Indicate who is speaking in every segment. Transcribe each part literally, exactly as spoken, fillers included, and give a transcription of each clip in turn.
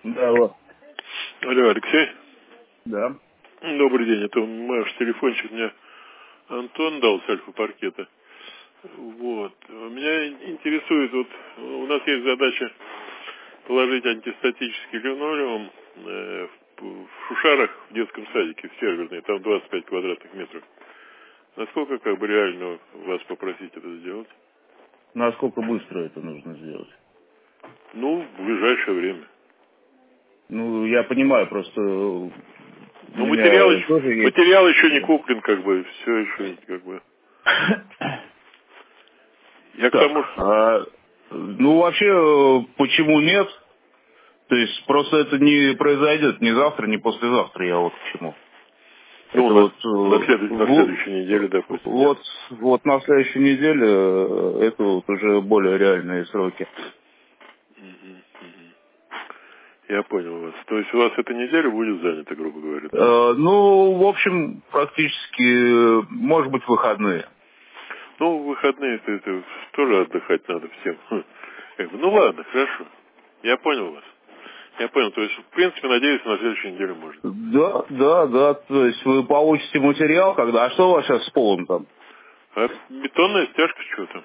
Speaker 1: Да, вот.
Speaker 2: Алло, Алексей?
Speaker 1: Да.
Speaker 2: Добрый день, это ваш телефончик мне Антон дал с Альфа-паркета. Вот. Меня интересует, вот у нас есть задача положить антистатический линолеум э, в, в Шушарах в детском садике, в серверной, там двадцать пять квадратных метров. Насколько как бы реально вас попросить это сделать?
Speaker 1: Насколько быстро это нужно сделать?
Speaker 2: Ну, в ближайшее время.
Speaker 1: Ну, я понимаю, просто у
Speaker 2: Ну, материал,
Speaker 1: меня
Speaker 2: еще-
Speaker 1: тоже есть...
Speaker 2: материал еще не куплен, как бы, все еще, как бы. Я к
Speaker 1: Так,
Speaker 2: тому, что...
Speaker 1: а, ну, вообще, э, почему нет? То есть, просто это не произойдет ни завтра, ни послезавтра, я вот к чему.
Speaker 2: Ну,
Speaker 1: Это
Speaker 2: на,
Speaker 1: вот,
Speaker 2: на,
Speaker 1: э,
Speaker 2: следующей, на
Speaker 1: в-
Speaker 2: следующей неделе, допустим, нет?
Speaker 1: вот, вот на следующей неделе э, это вот уже более реальные сроки.
Speaker 2: Мгм, мгм. Я понял вас. То есть у вас эта неделя будет занята, грубо говоря, да?
Speaker 1: Э, ну, в общем, практически, э, может быть, выходные.
Speaker 2: Ну, в выходные это, это тоже отдыхать надо всем. Хм. Как бы, ну ладно, хорошо. Я понял вас. Я понял. То есть, в принципе, надеюсь, на следующей неделе можно.
Speaker 1: Да, да, да, то есть вы получите материал, когда... А что у вас сейчас с полом там?
Speaker 2: А бетонная стяжка что-то?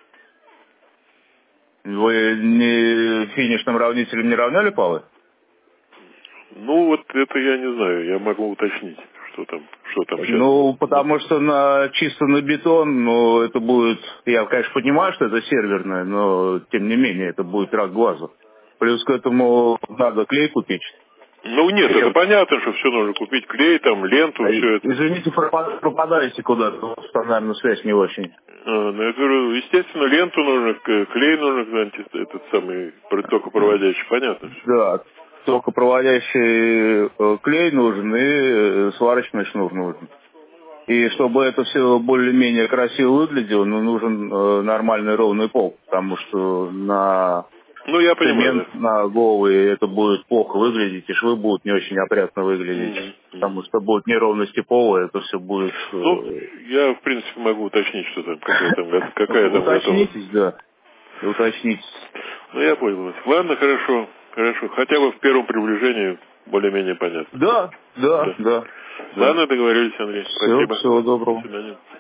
Speaker 1: Вы не финишным равнителем не равняли полы?
Speaker 2: Ну, вот это я не знаю. Я могу уточнить, что там, что там сейчас.
Speaker 1: Ну, потому что на чисто на бетон, ну, это будет... Я, конечно, понимаю, что это серверное, но, тем не менее, это будет рак глазу. Плюс к этому надо клей купить.
Speaker 2: Ну, нет, это
Speaker 1: Причем,
Speaker 2: понятно, что все нужно купить. Клей, там, ленту, все это.
Speaker 1: извините, пропа- пропадаете куда-то, у вас там, наверное, связь не очень.
Speaker 2: А, ну, я говорю, естественно, ленту нужно, к- клей нужно, анти- этот самый, про- токопроводящий, понятно все.
Speaker 1: Да, только проводящий э, клей нужен и э, сварочный шнур нужен. И чтобы это все более-менее красиво выглядело, ну, нужен э, нормальный ровный пол, потому что на
Speaker 2: Ну, я понимаю,
Speaker 1: цемент,
Speaker 2: да.
Speaker 1: на голый это будет плохо выглядеть, и швы будут не очень опрятно выглядеть,
Speaker 2: Мгм,
Speaker 1: потому
Speaker 2: мгм.
Speaker 1: что будут неровности пола, это все будет...
Speaker 2: Ну,
Speaker 1: э,
Speaker 2: я, в принципе, могу уточнить, что там, какая там, го- какая там готова.
Speaker 1: Уточнитесь, да, уточнитесь.
Speaker 2: Ну, я понял вас. Ладно, хорошо, хорошо. Хотя бы в первом приближении более-менее понятно.
Speaker 1: Да, да,
Speaker 2: Да.
Speaker 1: да, да.
Speaker 2: Ладно, договорились, Андрей.
Speaker 1: Все,
Speaker 2: Спасибо.
Speaker 1: всего
Speaker 2: До
Speaker 1: доброго.
Speaker 2: свидания.